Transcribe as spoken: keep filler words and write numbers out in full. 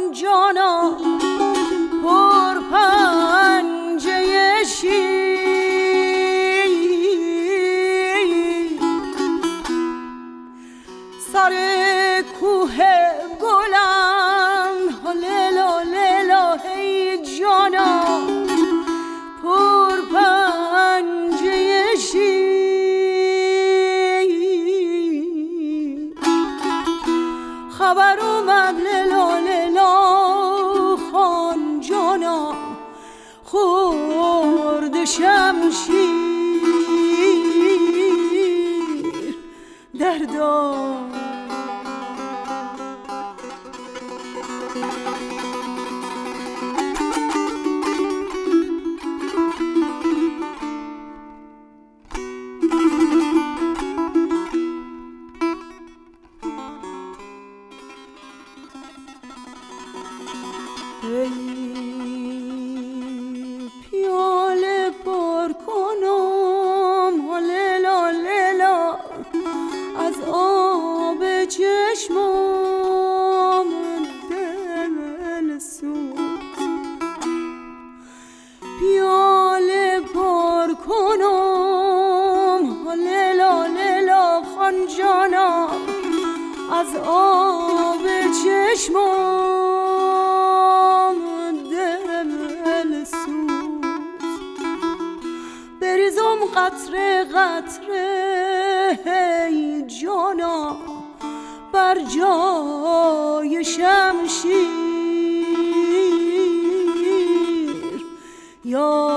جانا پر پنجه شیر، سر کوه بلند لیلا لیلا هی جانا پر پنجه شیر. خبر اومد لیلا لیلا خان جانا خورد شمشیر در دار. پیاله پر کنم لیلا لیلا از آب چشمام دل سوز. پیاله پر کنم لیلا لیلا خان جانا از آب چشمام دل سوز. بریزم قطره قطره ای جانا بر جای شمشیر یا